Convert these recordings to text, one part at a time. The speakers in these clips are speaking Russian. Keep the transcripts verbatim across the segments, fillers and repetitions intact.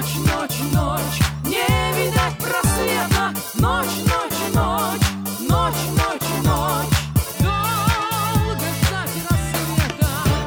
Ночь, ночь, ночь, не видать просвета. Ночь, ночь, ночь, ночь, ночь, ночь. Долго ждать рассвета.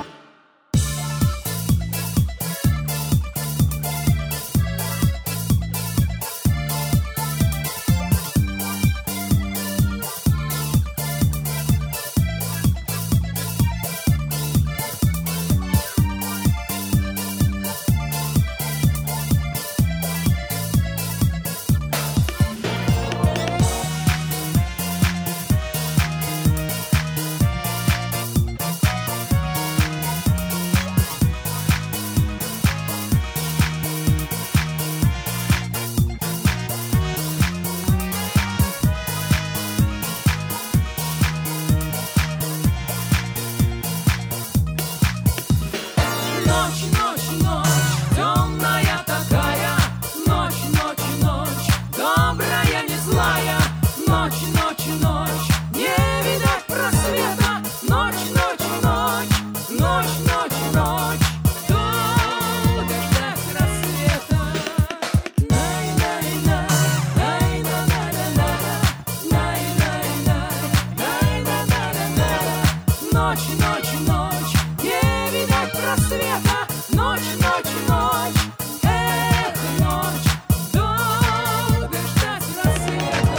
Ночь, ночь, ночь, темная такая. Ночь, ночь, ночь, добрая, не злая. Ночь, ночь, ночь, не видать просвета. Ночь, ночь, ночь, ночь, ночь, ночь. Долго ждать рассвета. Най-най-най, най-на-на-на-на, най-най-най, най-на-на-на-на. Ночь, ночь, ночь, не видать просвета. Ночь, ночь, ночь, эх, ночь, долго ждать рассвета.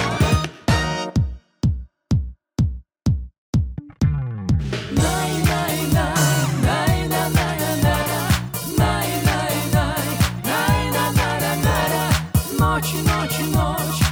Най-най-най, най-на-на-на-на, най-най-най, най-на-на-на-на. Ночь, ночь, ночь.